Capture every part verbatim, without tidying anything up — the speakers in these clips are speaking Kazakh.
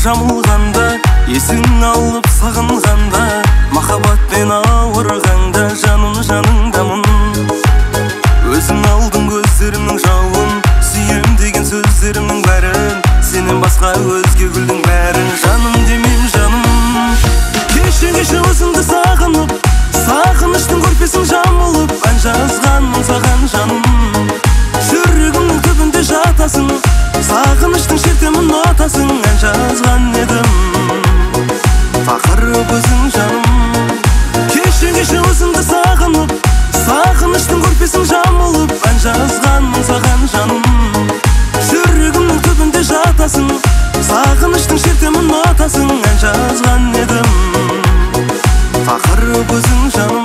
жамылғанда, есің алып сағынғанда, махаббатпен ауырғанда, жаным жаныңдамын. Өзің алдың көздерімнің жауын, сүйем деген сөздерімнің бәрін, сенен басқа өзге гүлдің бәрін. Жаным демейм жаным, кеше кеше өзіңді сағынып, сағыныштың көрпесін жамылып, ән жазғанмын саған жаным. Жүрегімнің түбінде жатасың, сағыныштың шертемін нотасын, ән жазған едім тақырып өзің жаным. Кеше кеше өзіңді сағынып, сағыныштың көрпесін жамылып, ән жазғанмын саған жаным. Жүрегімнің түбінде жатасың, сағыныштың шертемін нотасын, ән жазған едім тақырып өзің жаным.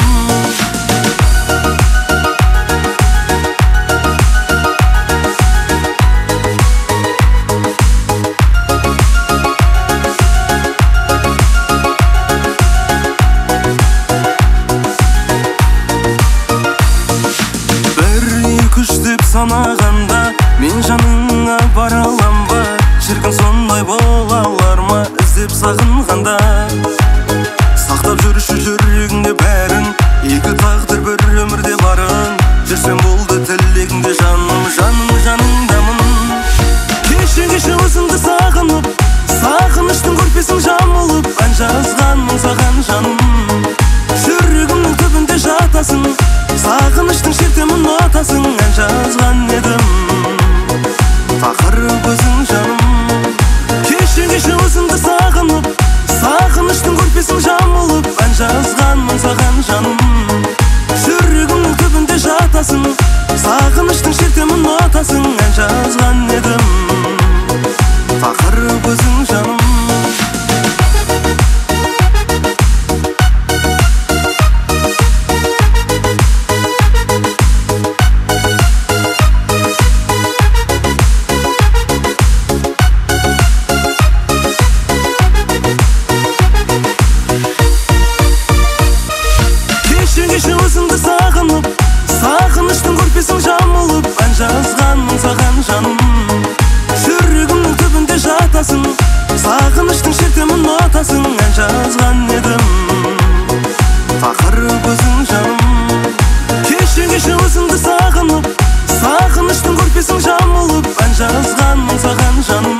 Күштеп санағанда, мен жаныңа бара алам ба? Шіркін сондай бола алар ма, іздеп сағынғанда? Сақтап жүрші жүрегіңде бәрін, екі тағдыр бір өмірде барың. Жүрсем болды тілегіңде жаным, жаным жаныңдамын. Кеше кеше өзіңді сағынып, сағыныштың көрпесін жамылып, ән жазғанмын саған жаным. Жүрегімнің түбінде жатасың, сағыныштың шертемін нотасын, ән жазған едім тақырып өзің жаным. Кеше кеше өзіңді сағынып, сағыныштың көрпесін жамылып, ән жазғанмын саған жаным. Жүрегімнің түбінде жатасың, сағыныштың шертемін нотасын, ән жазған едім тақырып өзің жаным. Кеше өзіңді сағынып, сағыныштың көрпесін жамылып, ән жазғанмын саған жаным. Жүрегімнің түбінде жатасың, сағыныштың шертемін нотасын, ән жазған едім тақырып өзің жаным. Кеше кеше өзіңді сағынып, сағыныштың көрпесін жамылып, ән жазғанмын саған жаным.